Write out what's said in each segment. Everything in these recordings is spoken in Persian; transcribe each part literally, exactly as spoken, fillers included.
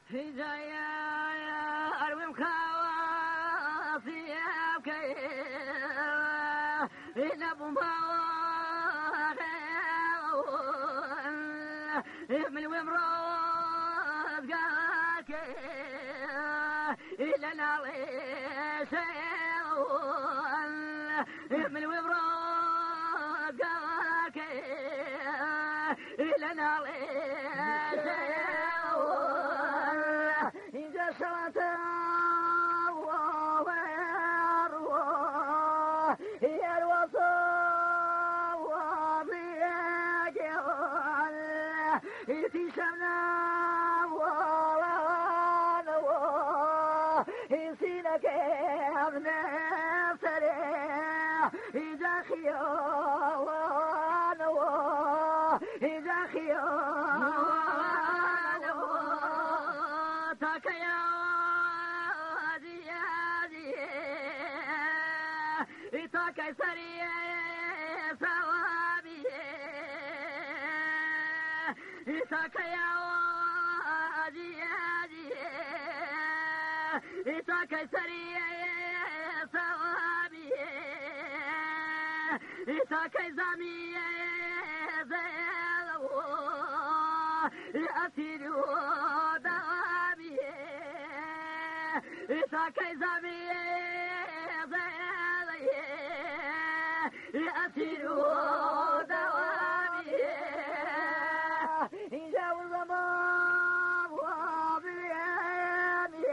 هدايا أروي مخاوفي أبكي إلا بمواغي من ومرض قاك إلا نالي شيء من ومرض قاك إلا نالي شيء إذا شرت الله أروى هي الوصول في شمنا ورانوا يسينك ابن سريع إذا خيانوا إذا خيانوا تكيا زيادي تكي سريع ثوابي تكيا زيادي تكي سريع ثوابي تكي زمي زيلو أسير دوابي تكي زمي زيلو أسير دوابي جاوز ما وابياني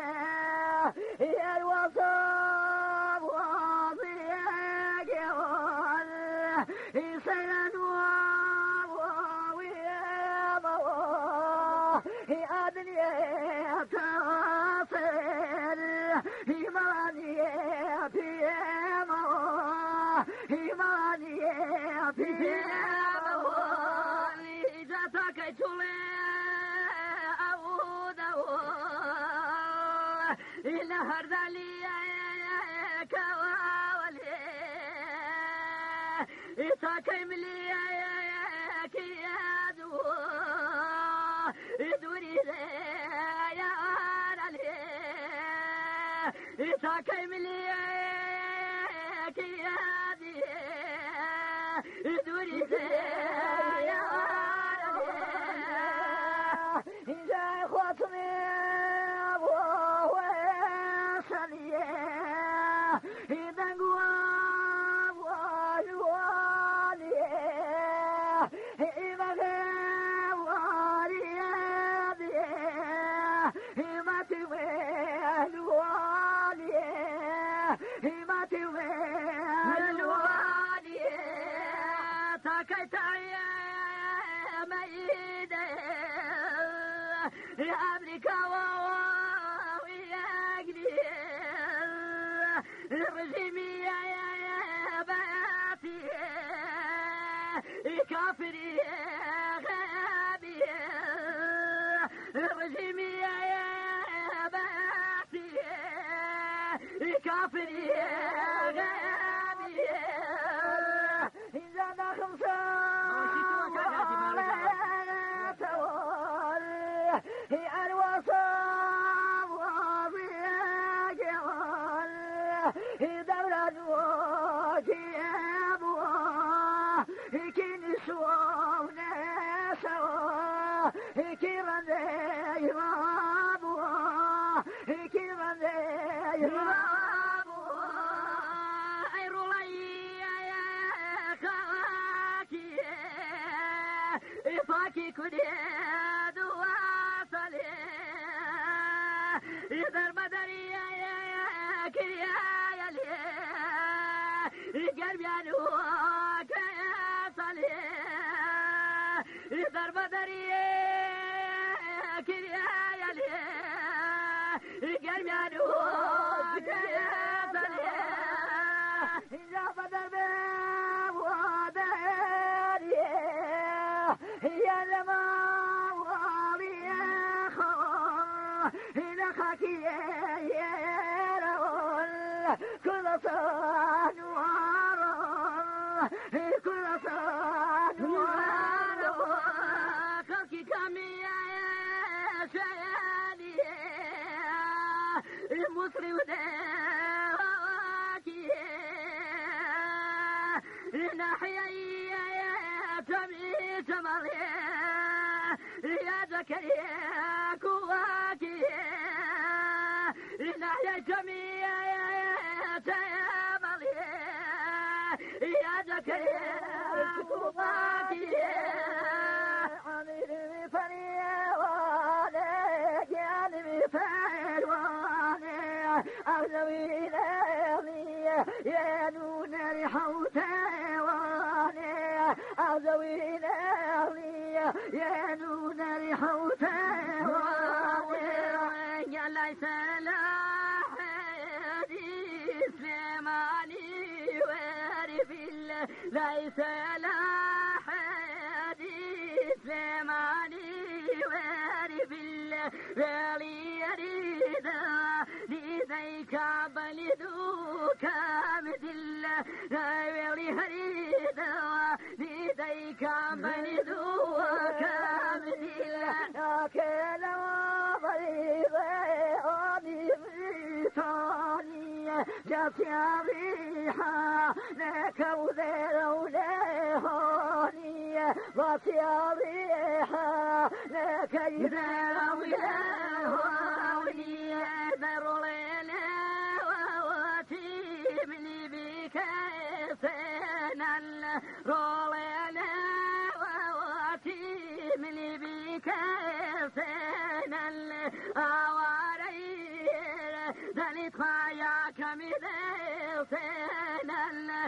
يا الوصاب وابياني يسيرن وابياني أدني تصير إيماني بيما إيماني بيما جاتك تولي أودو إلى هردالي كوالي إتاكملي كيادو إدوري يا رالي إتاكملي كيادي إدوري يا إذا خاطني أبوه وسنيه إذا قوام والوالي إذا غيب والي إما تويل والي إما تويل والي تكيت أيام إيدي أمريكا وياقلي رجيمي يا باتي كافري غابي رجيمي يا باتي كافري غابي إذا نخمسا هي الوصاب وبيجوال هي دولة وكيابوا هي كنسوا نسوا هي كيران يرابوا هي كيران يرابوا أي رولي يا خواكي إفاكي كديدوا إذا المدري يا كريا يا لي قلبي أنوك يا صلي إذا المدري يا كريا يا لي قلبي أنوك يا صلي إذا بدر باب وداري يا لما خاكي يرون كل صان وارون كل صان وارون خاكي كامي يا شيء مسلم دواكي نحيي تمي تمالي يا زكريا كواكي نحيي تمي تمالي يا زكريا كواكي عمير فريواني جانبي فريواني أغلبي لي يا نون ريحوتي أغلبي لي يا نون ريحوتي يا ليس لاح سليماني وارف ليس لاح سليماني وارف الرالي يريد لذيك بلدوك مثل غير هريد لذيك بلدوك مثل لكن وضيضي بيطاني جات يا ريحة لك وذيرو لهوني ضات يا ريحة لك يذيرو لهوني ذرو ليلة وتيمني بك سنة روليلة وتيمني بك سنة أوارير ذلك خايا كمذير سنة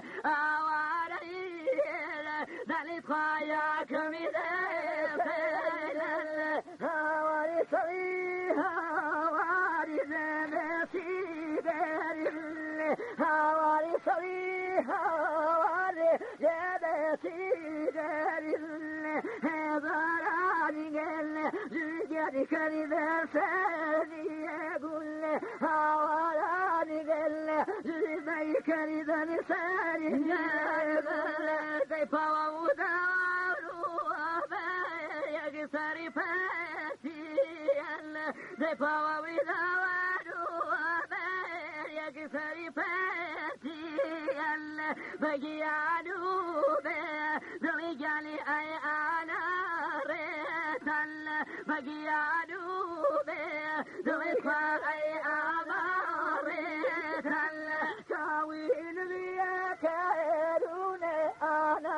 أوارير ذلك خايا كمذير سنة أواري صريها أواري زنسي بريل أواري صريها أواري زنسي بريل هذاراني قل زوجتي كريدة سالي يقول أواراني قل زوجتي كريدة سالي يقول زي فاو دارو يقصري فاتي زي فاو دارو يقصري فاتي بقيانو برجالي أي أنا ريتل بقيانو برجالي أي أنا ريتل كاوين بيك يرون أنا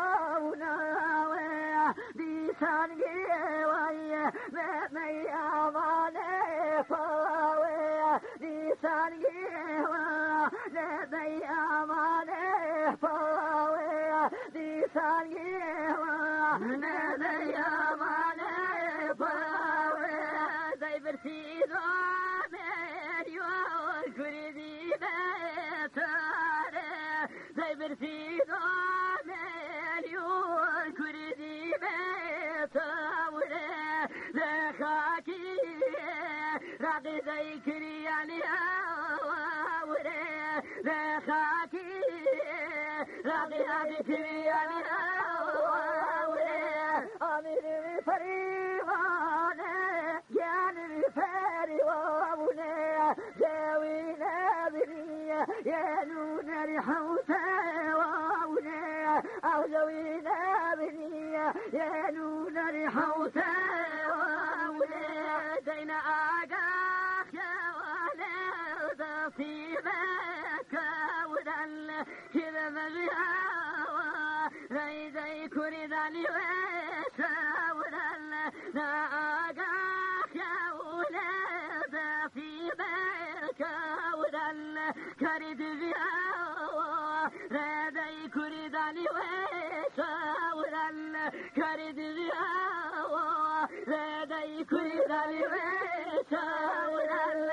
وناوي بيسان جواي مي أماني فاوي بيسان جواي مي أماني فاوي بيسان جواي مي أماني فاوي زي برسيدو مريو كردي بتاري زي برسيدو مريو كردي بتاري لخاكي راقي زي كرياني أوري لخاكي راقي راقي كرياني أوري أميري فريواني جانبي فريواني جاوينا بني يا نون ريحوتي ووني أغلوينا بني يا نون ريحوتي ووني دينا آقاك يا ولد طيبك ودل كذا مغياوة زي زي كرداني ويسا ودل نا آقاك يا ولد طيبك ودل كرد بياوة زي كرداني ويسا ودل كرد بياوة زي كرداني ويسا ودل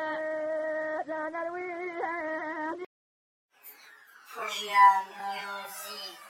دانا الويل Fujian Music